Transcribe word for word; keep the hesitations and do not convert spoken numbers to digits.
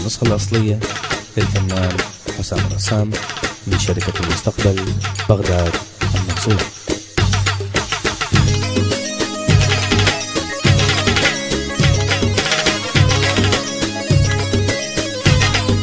النسخة الأصلية للفنان حسام الرسام من شركة المستقبل بغداد المنصورة.